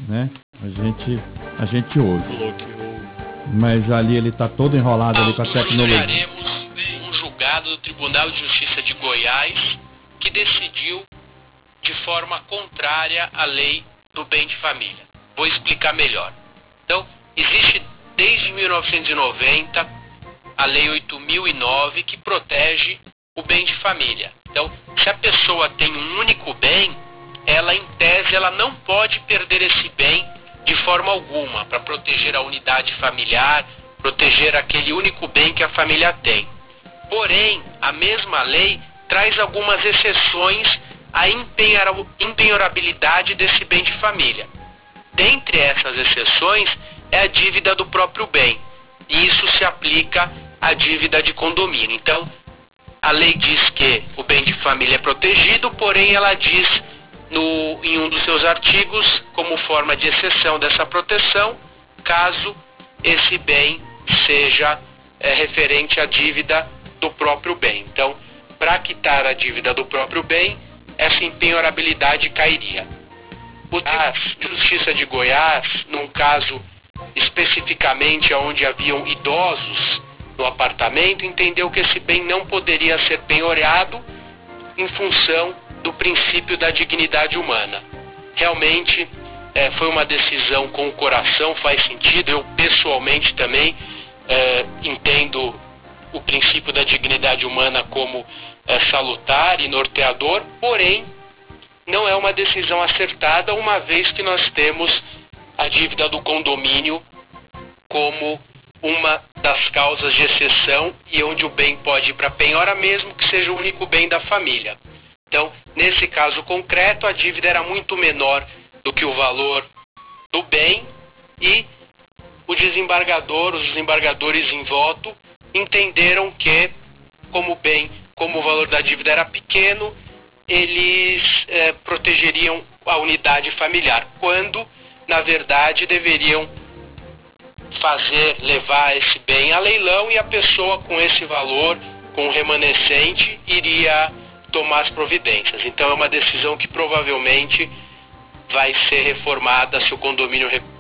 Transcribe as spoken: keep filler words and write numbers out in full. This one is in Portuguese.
né? A gente, a gente ouve. Mas ali ele está todo enrolado ali com a tecnologia. Teremos um julgado do Tribunal de Justiça de Goiás que decidiu de forma contrária à lei do bem de família. Vou explicar melhor. Então, existe desde mil novecentos e noventa a Lei oito mil e nove que protege o bem de família. Então, se a pessoa tem um único bem, ela em tese ela não pode perder esse bem de forma alguma, para proteger a unidade familiar, proteger aquele único bem que a família tem. Porém, a mesma lei traz algumas exceções à empenhorabilidade desse bem de família. Dentre essas exceções é a dívida do próprio bem, e isso se aplica à dívida de condomínio. Então, a lei diz que o bem de família é protegido, porém ela diz no, em um dos seus artigos, como forma de exceção dessa proteção, caso esse bem seja é, referente à dívida do próprio bem. Então, para quitar a dívida do próprio bem, essa empenhorabilidade cairia. O Tribunal de Justiça de Goiás, num caso especificamente onde haviam idosos no apartamento, entendeu que esse bem não poderia ser penhorado em função do princípio da dignidade humana. Realmente é, foi uma decisão com o coração, faz sentido. Eu pessoalmente também é, entendo o princípio da dignidade humana como é, salutar e norteador, porém não é uma decisão acertada, uma vez que nós temos a dívida do condomínio como uma das causas de exceção e onde o bem pode ir para penhora mesmo que seja o único bem da família. Então, nesse caso concreto, a dívida era muito menor do que o valor do bem e o desembargador, os desembargadores em voto, entenderam que, como o bem, como o valor da dívida era pequeno, eles eh, protegeriam a unidade familiar, quando, na verdade, deveriam fazer, levar esse bem a leilão e a pessoa com esse valor, com o remanescente, iria tomar as providências. Então é uma decisão que provavelmente vai ser reformada se o condomínio